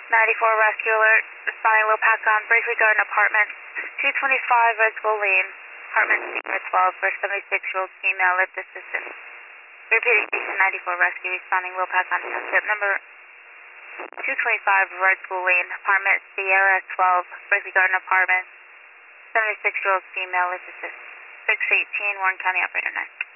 94 rescue alert, responding Lopac on Brakely Garden Apartments, 225 Red Skull Lane, apartment number 12 for 76-year-old female lived assistant. Repeating station 94 rescue, responding Lopac on tip number 225 Red Skull Lane, apartment Sierra 12, Brakely Garden Apartments, 76-year-old female lived assistant. 618 Warren County Operator 9.